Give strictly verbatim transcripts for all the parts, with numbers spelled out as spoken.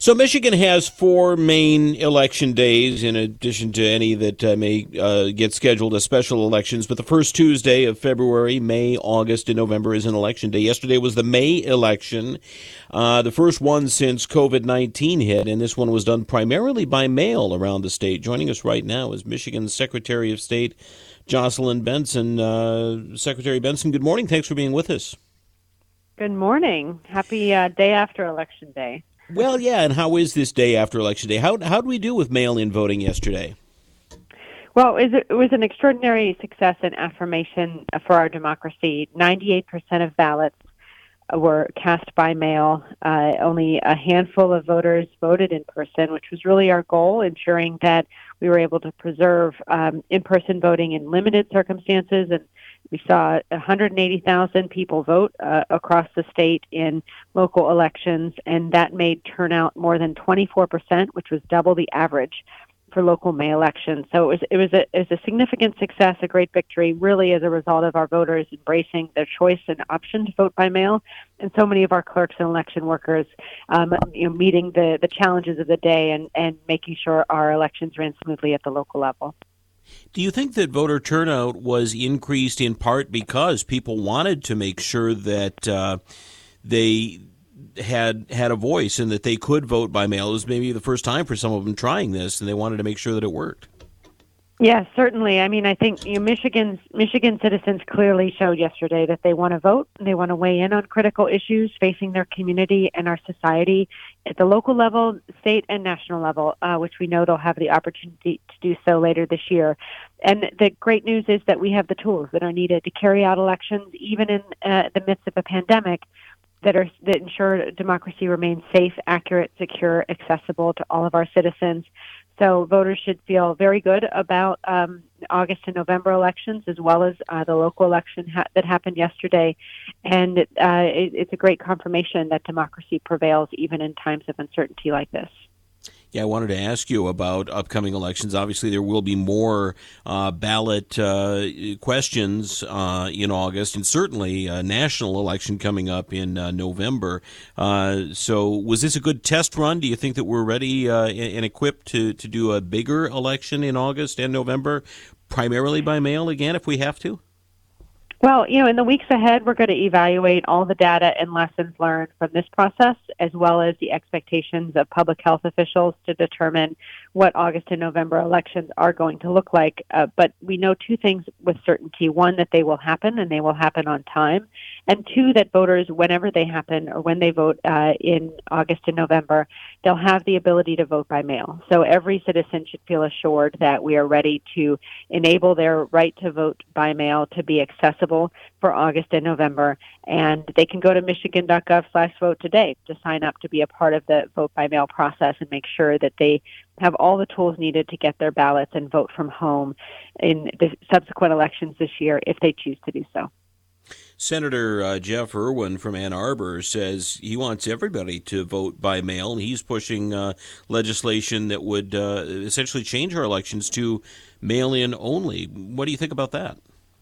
So Michigan has four main election days in addition to any that uh, may uh, get scheduled as special elections. But the first Tuesday of February, May, August, and November is an election day. Yesterday was the May election, uh, the first one since covid nineteen hit, and this one was done primarily by mail around the state. Joining us right now is Michigan's Secretary of State, Jocelyn Benson. Uh, Secretary Benson, good morning. Thanks for being with us. Good morning. Happy uh, day after Election Day. Well, yeah, and how is this day after Election Day? How how did we do with mail-in voting yesterday? Well, it was, it was an extraordinary success and affirmation for our democracy. ninety-eight percent of ballots were cast by mail. Uh, only a handful of voters voted in person, which was really our goal, ensuring that we were able to preserve um, in-person voting in limited circumstances. And we saw one hundred eighty thousand people vote uh, across the state in local elections, and that made turnout more than twenty-four percent, which was double the average for local May elections. So it was it was a it was a significant success, a great victory, really as a result of our voters embracing their choice and option to vote by mail, and so many of our clerks and election workers, um, you know, meeting the the challenges of the day and and making sure our elections ran smoothly at the local level. Do you think that voter turnout was increased in part because people wanted to make sure that uh, they had had a voice and that they could vote by mail? It was maybe the first time for some of them trying this, and they wanted to make sure that it worked. Yes, certainly. I mean, I think you know, Michigan's Michigan citizens clearly showed yesterday that they want to vote. They want to weigh in on critical issues facing their community and our society at the local level, state and national level, uh, which we know they'll have the opportunity to do so later this year. And the great news is that we have the tools that are needed to carry out elections, even in uh, the midst of a pandemic, that are that ensure democracy remains safe, accurate, secure, accessible to all of our citizens. So voters should feel very good about um, August and November elections, as well as uh, the local election ha- that happened yesterday. And uh, it, it's a great confirmation that democracy prevails even in times of uncertainty like this. Yeah, I wanted to ask you about upcoming elections. Obviously, there will be more uh, ballot uh, questions uh, in August, and certainly a national election coming up in uh, November. Uh, so was this a good test run? Do you think that we're ready uh, and equipped to, to do a bigger election in August and November, primarily by mail again, if we have to? Well, you know, in the weeks ahead, we're going to evaluate all the data and lessons learned from this process, as well as the expectations of public health officials to determine what August and November elections are going to look like. Uh, but we know two things with certainty. One, that they will happen, and they will happen on time. And two, that voters, whenever they happen or when they vote uh, in August and November, they'll have the ability to vote by mail. So every citizen should feel assured that we are ready to enable their right to vote by mail to be accessible for August and November, and they can go to michigan.gov slash vote today to sign up to be a part of the vote by mail process and make sure that they have all the tools needed to get their ballots and vote from home in the subsequent elections this year if they choose to do so. Senator uh, Jeff Irwin from Ann Arbor says he wants everybody to vote by mail, and he's pushing uh, legislation that would uh, essentially change our elections to mail-in only. What do you think about that?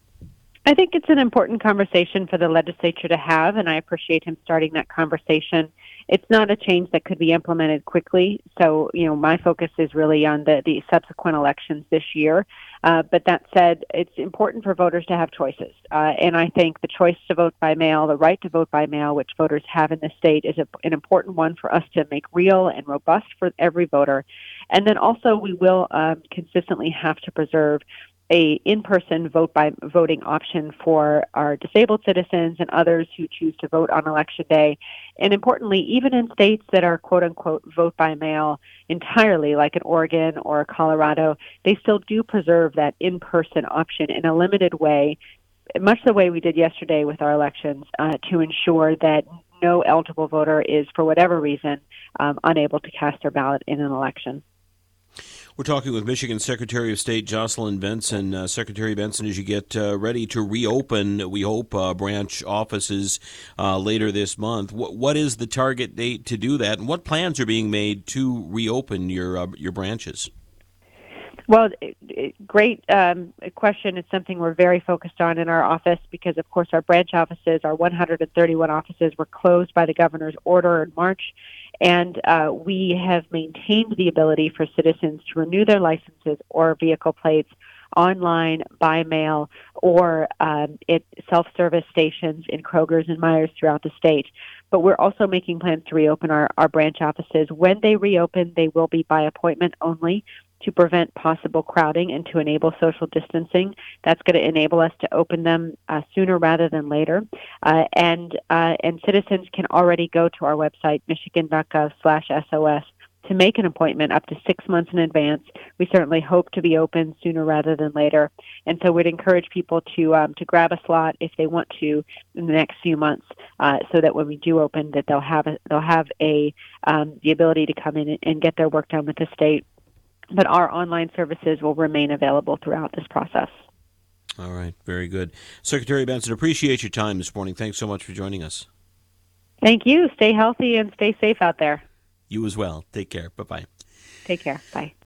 I think it's an important conversation for the legislature to have, and I appreciate him starting that conversation. It's not a change that could be implemented quickly, so you know my focus is really on the, the subsequent elections this year. Uh, but that said, it's important for voters to have choices, uh, and I think the choice to vote by mail, the right to vote by mail, which voters have in the state, is a, an important one for us to make real and robust for every voter. And then also we will um, consistently have to preserve a in-person vote by voting option for our disabled citizens and others who choose to vote on election day. And importantly, even in states that are quote unquote vote by mail entirely, like in Oregon or Colorado, they still do preserve that in-person option in a limited way, much the way we did yesterday with our elections, uh, to ensure that no eligible voter is, for whatever reason, um, unable to cast their ballot in an election. We're talking with Michigan Secretary of State Jocelyn Benson. Uh, Secretary Benson, as you get uh, ready to reopen, we hope, uh, branch offices uh, later this month, what, what is the target date to do that, and what plans are being made to reopen your uh, your branches? Well, great um, question. It's something we're very focused on in our office because, of course, our branch offices, our one hundred thirty-one offices, were closed by the governor's order in March. And uh, we have maintained the ability for citizens to renew their licenses or vehicle plates online, by mail, or um, at self-service stations in Kroger's and Myers throughout the state. But we're also making plans to reopen our, our branch offices. When they reopen, they will be by appointment only to prevent possible crowding and to enable social distancing. That's going to enable us to open them uh, sooner rather than later. Uh, and uh, and citizens can already go to our website, michigan.gov slash SOS, to make an appointment up to six months in advance. We certainly hope to be open sooner rather than later. And so we'd encourage people to um, to grab a slot if they want to in the next few months, uh, so that when we do open, that they'll have a, they'll have a um, the ability to come in and get their work done with the state. But our online services will remain available throughout this process. All right, very good. Secretary Benson, appreciate your time this morning. Thanks so much for joining us. Thank you. Stay healthy and stay safe out there. You as well. Take care. Bye-bye. Take care. Bye.